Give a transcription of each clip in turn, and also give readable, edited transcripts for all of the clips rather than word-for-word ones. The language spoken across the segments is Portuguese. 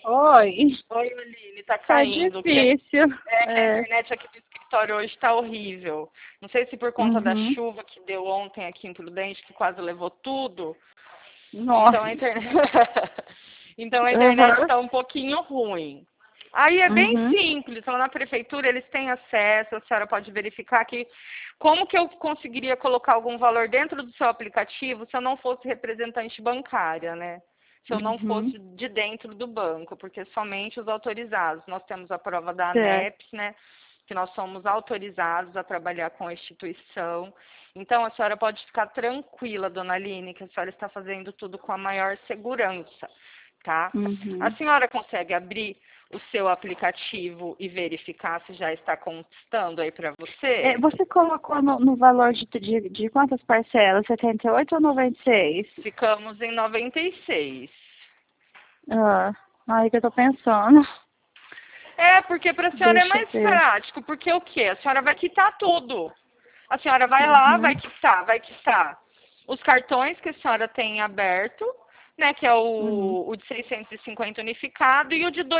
Oi. Oi, Aline, tá Tá caindo. difícil. Que a É. internet aqui do escritório hoje tá horrível. Não sei se por conta da Uhum. chuva que deu ontem aqui em Prudente, que quase levou tudo. Então Nossa. a internet, então a internet Uhum. está um pouquinho ruim. Aí é bem Uhum. simples, lá na prefeitura eles têm acesso, a senhora pode verificar que como que eu conseguiria colocar algum valor dentro do seu aplicativo se eu não fosse representante bancária, né? Se eu não Uhum. fosse de dentro do banco, porque somente os autorizados. Nós temos a prova da Certo. ANEPS, né? Que nós somos autorizados a trabalhar com a instituição. Então, a senhora pode ficar tranquila, dona Aline, que a senhora está fazendo tudo com a maior segurança, tá? A Uhum. senhora consegue abrir o seu aplicativo e verificar se já está constando aí para É, você? você colocou no valor de quantas parcelas? 78 ou 96? Ficamos em 96. Ah, aí que eu tô pensando. É, porque para a senhora é Deixa eu mais ver. prático, porque o quê? A senhora vai quitar tudo. A senhora vai lá, Uhum. vai quitar os cartões que a senhora tem aberto, né, que é Uhum. o de 650 unificado e o de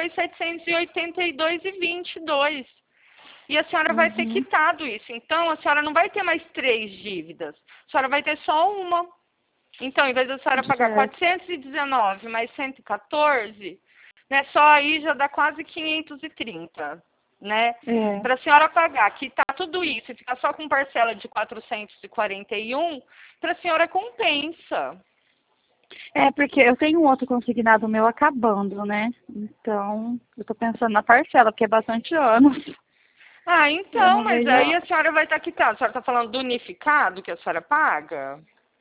2.782,22. E a senhora vai ter Uhum. quitado isso. Então, a senhora não vai ter mais 3 dívidas. A senhora vai ter só uma. Então, em vez da senhora pagar Certo. 419 mais 114, né, só aí já dá quase 530, né? É. Para a senhora pagar, quitar tudo isso e ficar só com parcela de 441, para a senhora compensa. É, porque eu tenho um outro consignado meu acabando, né? Então, eu tô pensando na parcela, porque é bastante anos. Ah, Eu então, não mas vejo. aí a senhora vai estar quitada. A senhora está falando do unificado que a senhora paga?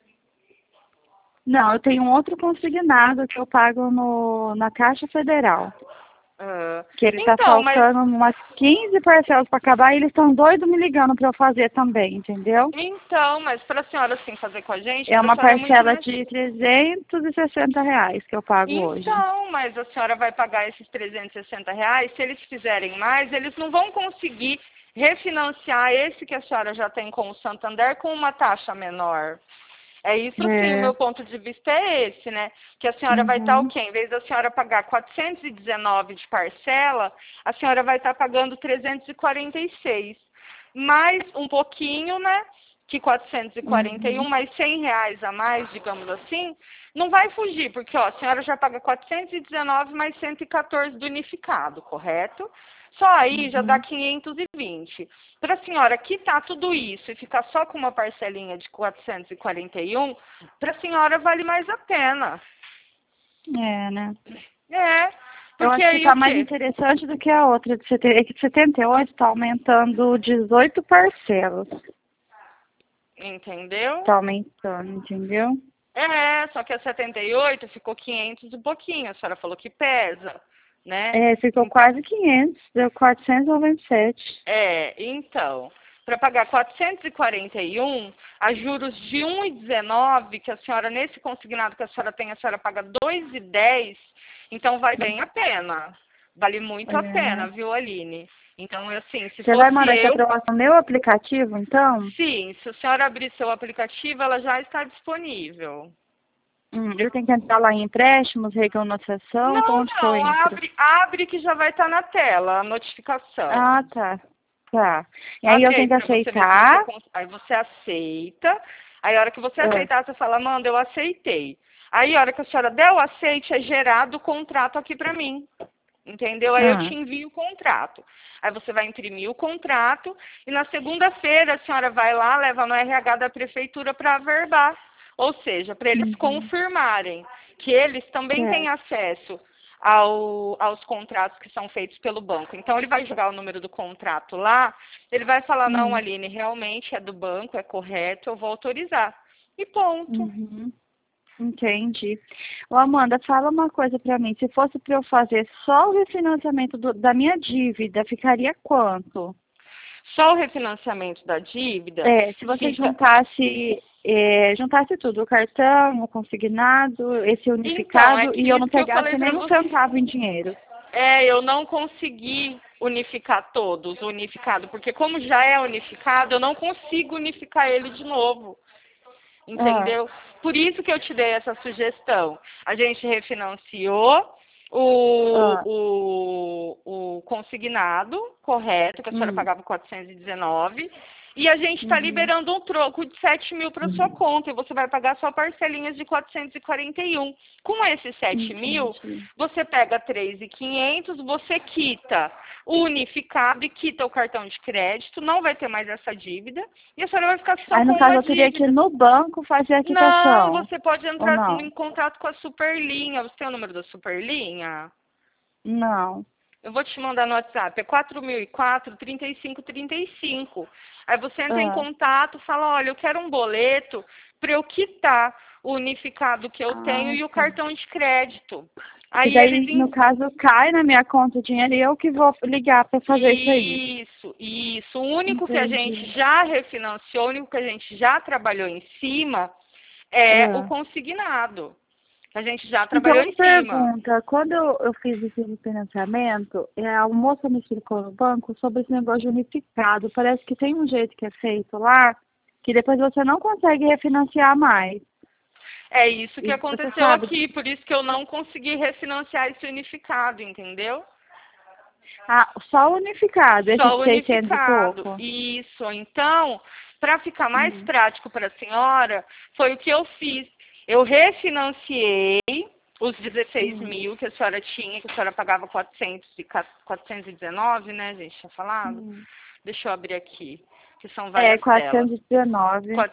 Não, eu tenho um outro consignado que eu pago na Caixa Federal. Ah, Que ele tá então, mas faltando umas 15 parcelas para acabar e eles estão doidos me ligando para eu fazer também, entendeu? mas para a senhora assim fazer com a gente, É para a uma senhora é muito parcela mais. de R$ 360 que eu pago hoje. Então, mas a senhora vai pagar esses R$ 360. Se eles fizerem mais, eles não vão conseguir refinanciar esse que a senhora já tem com o Santander com uma taxa menor. É isso sim, o É. meu ponto de vista é esse, né? Que a senhora vai estar o Uhum. quê? Em vez da senhora pagar 419 de parcela, a senhora vai estar pagando 346. Mais um pouquinho, né? Que 441, Uhum. mais R$ 100 a mais, digamos assim, não vai fugir, porque ó, a senhora já paga 419 mais 114 do unificado, correto? Só aí já dá Uhum. 520. Para a senhora quitar tudo isso e ficar só com uma parcelinha de 441, para a senhora vale mais a pena. É, né? É, Eu porque acho que aí o tá mais quê? interessante do que a outra de 70, é que de 78 está aumentando 18 parcelas. Entendeu? Tá aumentando, entendeu? É, só que a 78 ficou 500 e pouquinho. A senhora falou que pesa, né? É, ficou quase 500, deu 497. Então, para pagar 441, a juros de 1,19, que a senhora, nesse consignado que a senhora tem, a senhora paga 2,10, então vai bem a pena. Vale muito a É, né? pena, viu, Aline? Então, assim, se Você vai fosse mandar essa eu, aprovação no meu aplicativo, então? sim, se a senhora abrir seu aplicativo, ela já está disponível. Eu tenho que entrar lá em empréstimos, regulamentação, Não, onde que eu não, entro? abre que já vai estar na tela a notificação. Ah, tá. Tá. E aí eu Abre aí tenho que para você ver se você aceitar. aí você aceita. Aí a hora que você Ah, aceitar, você fala, Amanda, eu aceitei. Aí a hora que a senhora der o aceite, é gerado o contrato aqui para mim. Entendeu? Aí eu ah, te envio o contrato. Aí você vai imprimir o contrato e na segunda-feira a senhora vai lá, leva no RH da prefeitura para averbar. Ou seja, para eles uhum, confirmarem que eles também têm certo. acesso aos contratos que são feitos pelo banco. Então ele vai jogar o número do contrato lá, ele vai falar, não, Hum, Aline, realmente é do banco, é correto, eu vou autorizar. E ponto. uhum. Entendi. Ô, Amanda, fala uma coisa para mim. Se fosse para eu fazer só o refinanciamento da minha dívida, ficaria quanto? Só o refinanciamento da dívida É, se você fica. juntasse tudo, o cartão, o consignado, esse Então, é unificado, que e eu não isso que eu pegasse falei para nem um você. centavo em dinheiro. Eu não consegui unificar todos, unificado, porque como já é unificado, eu não consigo unificar ele de novo. Ah, Entendeu? Por isso que eu te dei essa sugestão. A gente refinanciou, Ah, o consignado, correto, que a senhora pagava 419, e a gente está uhum, liberando um troco de 7 mil para sua conta, e você vai pagar só parcelinhas de 441. Com esses 7 mil, entendi. você pega 3.500, você quita o unificado e quita o cartão de crédito, não vai ter mais essa dívida, e a senhora vai ficar só Aí, com no caso, uma eu teria que ir dívida. no banco fazer a Não, quitação, você pode ou entrar em não? contato com a Superlinha. Você tem o número da Superlinha? Não. Eu vou te mandar no WhatsApp. É 4004 3535. Aí você entra em Ah, contato e fala, olha, eu quero um boleto para eu quitar o unificado que eu tenho ah, e o tá. cartão de crédito. E Aí eles daí, no caso, cai na minha conta o dinheiro e eu que vou ligar para fazer isso aí. Isso, isso. O único que a gente Entendi. já refinanciou, o único que a gente já trabalhou em cima é o Ah. consignado. A gente já Então, trabalhou uma em cima. pergunta. Quando eu fiz esse refinanciamento, a moça me explicou no banco sobre esse negócio de unificado. Parece que tem um jeito que é feito lá, que depois você não consegue refinanciar mais. É isso que E você aconteceu sabe? aqui, por isso que eu não consegui refinanciar esse unificado, entendeu? Ah, só o unificado, esses Só o 600 e unificado. pouco. Isso. Então, para ficar mais Hum. prático para a senhora, foi o que eu fiz. Eu refinanciei os 16 Hum. mil que a senhora tinha, que a senhora pagava 419, né, a gente tinha falado? Hum. Deixa eu abrir aqui, que são É, várias telas. 419.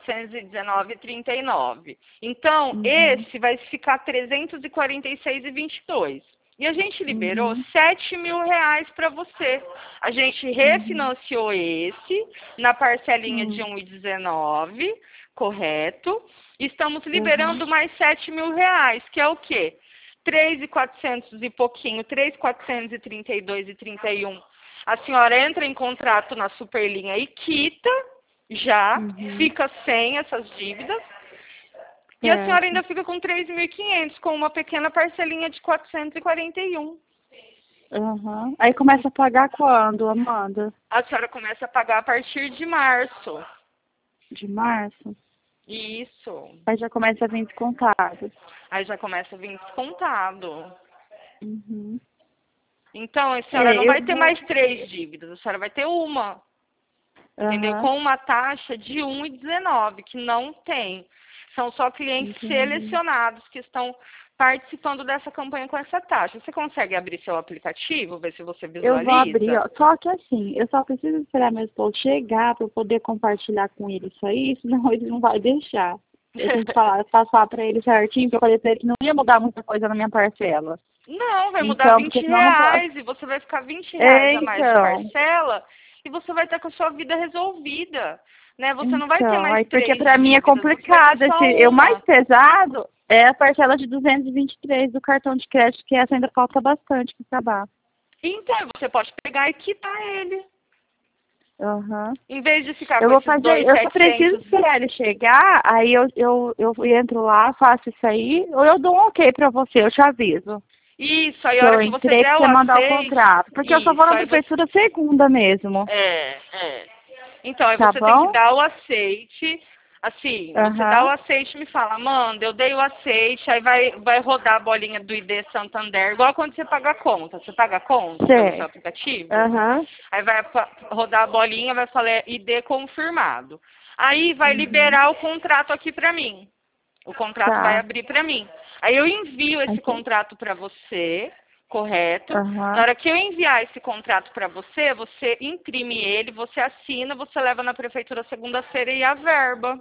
419,39. Então, Uhum. esse vai ficar 346,22. E a gente liberou Uhum. 7 mil reais para você. A gente Uhum. refinanciou esse na parcelinha de Hum. 1,19, correto? E estamos Uhum. liberando mais 7 mil reais, que é o quê? 3.400 e pouquinho, 3.432,31. A senhora entra em contrato na Superlinha e quita, já, Uhum. fica sem essas dívidas. E a senhora Certo. ainda fica com 3.500 com uma pequena parcelinha de 441. Uhum. Aí começa a pagar quando, Amanda? A senhora começa a pagar a partir de março. De março? Isso. Aí já começa a vir descontado. Aí já começa a vir descontado. Uhum. Então, a senhora não É, eu vai ter vou. mais 3 dívidas, a senhora vai ter uma. Entendeu? Aham. Com uma taxa de 1,19, que não tem. São só clientes Entendi. selecionados que estão participando dessa campanha com essa taxa. Você consegue abrir seu aplicativo, ver se você Eu vou abrir, visualiza? ó. Só que assim, eu só preciso esperar meu esposo chegar para eu poder compartilhar com ele isso aí, senão ele não vai deixar. Eu tenho que falar, passar para ele certinho, porque eu falei para ele que não ia mudar muita coisa na minha parcela. Não, vai mudar Então, 20 porque senão eu não posso. reais e você vai ficar 20 reais É, a mais de então. parcela e você vai estar com a sua vida resolvida. Né? Você não vai ter Então, mais aí porque três para mim é dívidas, você vai ter complicado. só O mais uma. pesado é a parcela de 223 do cartão de crédito, que essa ainda falta bastante para acabar. Então, você pode pegar e quitar ele. Aham. Em vez de ficar Eu com vou esses fazer, eu só preciso 2.700. esperar ele chegar, aí eu entro lá, faço isso aí, ou eu dou um ok pra você, eu te aviso. Isso, aí Que a hora eu que você entrei der pra o você mandar o aceite, contrato. Porque eu só vou isso, na aí você. prefeitura segunda mesmo. É. Então, aí Tá você tem que bom? dar o aceite. Assim, você dá o Aham. aceite e me fala, Amanda, eu dei o aceite, aí vai rodar a bolinha do ID Santander, igual quando você paga a conta. Você paga a conta pelo seu Certo. aplicativo? Aham. Aí vai rodar a bolinha, vai falar ID confirmado. Aí vai Uhum. liberar o contrato aqui pra mim. O contrato vai Tá. abrir para mim. Aí eu envio esse Então, contrato para você, correto? Na aham. hora que eu enviar esse contrato para você, você imprime ele, você assina, você leva na prefeitura segunda-feira e a verba.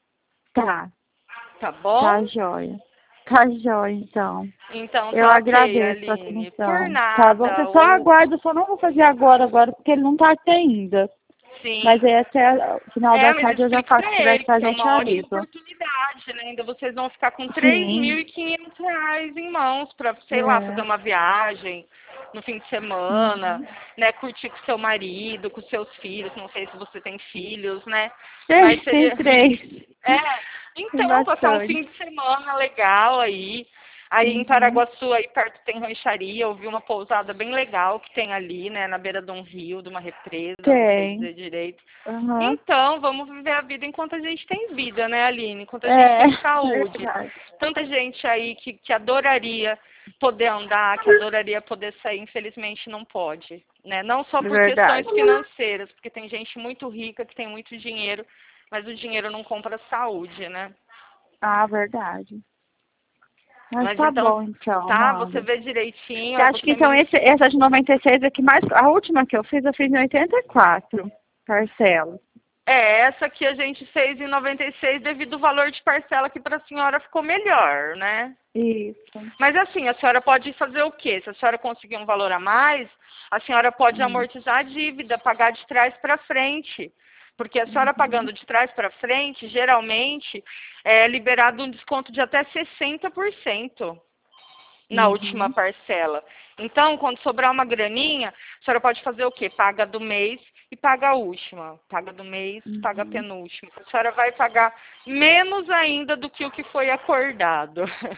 Tá. Tá bom? Tá jóia. Tá jóia, então. Então Eu tá ok, agradeço a Aline. Por atenção. Tá bom? Você nada. só aguarda, só não vou fazer agora, porque ele não tá aqui ainda. Mas Sim. aí até o final da Mas tarde eu já explique faço. Se para tiver que ele que fazer, é eu te uma ótima aviso. oportunidade, né? Ainda vocês vão ficar com três mil Sim. e quinhentos reais em mãos para, sei lá, fazer É. uma viagem no fim de semana, Uhum. né? Curtir com seu marido, com seus filhos. Não sei se você tem filhos, né? Mas Tem seria. três. É, Tem então, passar um fim bastante. de semana legal aí. Aí em Paraguaçu, aí perto tem rancharia, eu vi uma pousada bem legal que tem ali, né, na beira de um rio, de uma represa, não sei dizer direito. Então, vamos viver a vida enquanto a gente tem vida, né, Aline? Enquanto a gente tem saúde. Verdade. Tanta gente aí que adoraria poder andar, que adoraria poder sair, infelizmente não pode, né? Não só por questões financeiras, porque tem gente muito rica que tem muito dinheiro, mas o dinheiro não compra saúde, né? Ah, verdade. Mas tá então, bom, então. Tá, Amanda. você vê direitinho. Você acha que então essa de 96 é que mais. A última que eu fiz em 84 parcelas. Essa que a gente fez em 96 devido ao valor de parcela que para a senhora ficou melhor, né? Isso. Mas assim, a senhora pode fazer o quê? Se a senhora conseguir um valor a mais, a senhora pode amortizar a dívida, pagar de trás para frente. Porque a senhora pagando de trás para frente, geralmente, é liberado um desconto de até 60% na última parcela. Então, quando sobrar uma graninha, a senhora pode fazer o quê? Paga do mês e paga a última. Paga do mês, paga a penúltima. A senhora vai pagar menos ainda do que o que foi acordado.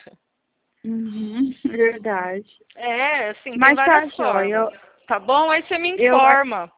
Verdade. Assim, mas tem várias formas. Tá bom? Aí você me informa.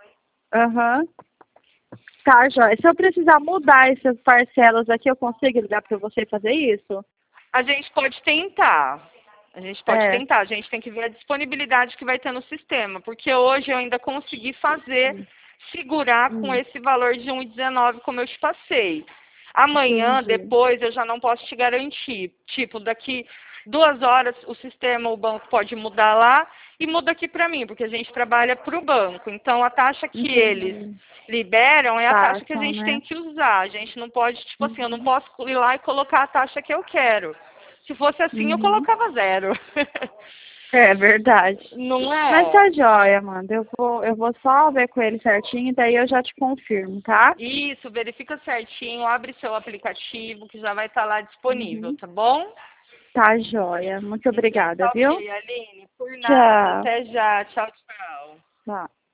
Tá, joia. Se eu precisar mudar essas parcelas aqui, eu consigo ligar para você e fazer isso? A gente pode tentar. A gente pode tentar. A gente tem que ver a disponibilidade que vai ter no sistema. Porque hoje eu ainda consegui fazer, segurar com esse valor de 1,19 como eu te passei. Amanhã, depois, eu já não posso te garantir. Tipo, daqui 2 horas o sistema, o banco pode mudar lá e muda aqui para mim, porque a gente trabalha para o banco. Então, a taxa que eles liberam é a taxa que a gente tem que usar. A gente não pode, tipo assim, eu não posso ir lá e colocar a taxa que eu quero. Se fosse assim, eu colocava 0. É verdade. Não é? Mas tá joia, Amanda. Eu vou só ver com ele certinho, daí eu já te confirmo, tá? Isso, verifica certinho, abre seu aplicativo que já vai estar lá disponível, tá bom? Tá joia. Muito obrigada, viu? Ok, Aline, por nada. Tchau. Até já. Tchau, tchau. Tchau.